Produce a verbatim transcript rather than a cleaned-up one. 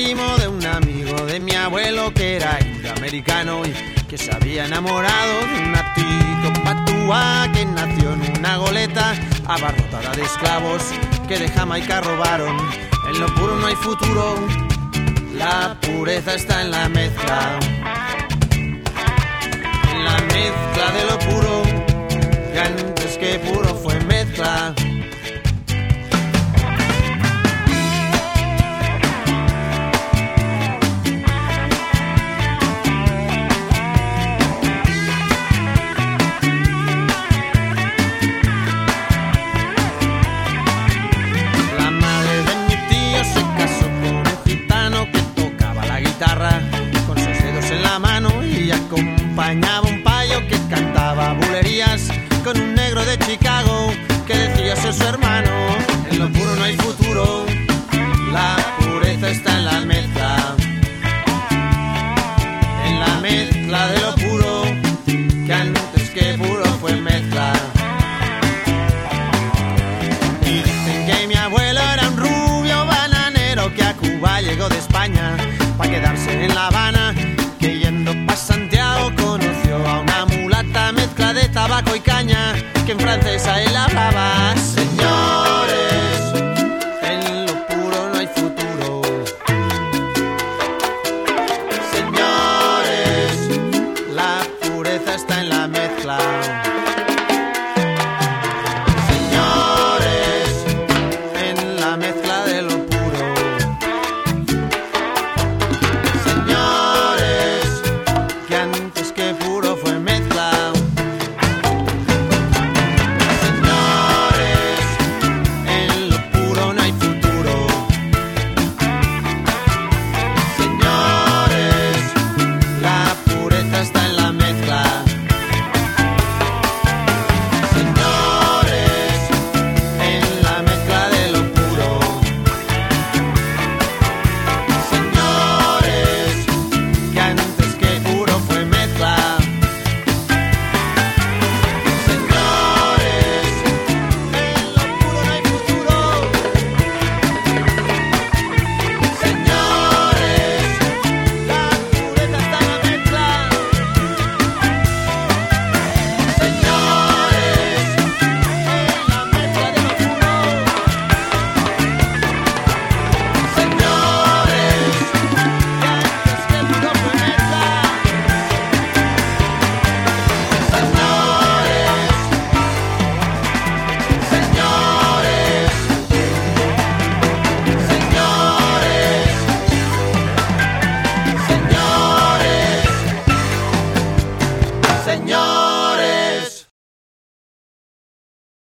primo de un amigo de mi abuelo que era indoamericano y que se había enamorado de una tico patúa que nació en una goleta abarrotada de esclavos que de Jamaica robaron. En lo puro no hay futuro, la pureza está en la mezcla, en la mezcla de lo puro, que antes que puro fue mezcla. Con sus dedos en la mano y acompañaba un payo que cantaba bulerías con un negro de Chicago que decía ser su hermano. En lo puro no hay futuro, la pureza está en la mezcla, en la mezcla de lo puro, que antes que puro fue mezcla. Y dicen que mi abuelo era un rubio bananero que a Cuba llegó de España pa' quedarse en La Habana, que yendo pa' Santiago conoció a una mulata mezcla de tabaco y caña, que en francés a él hablaba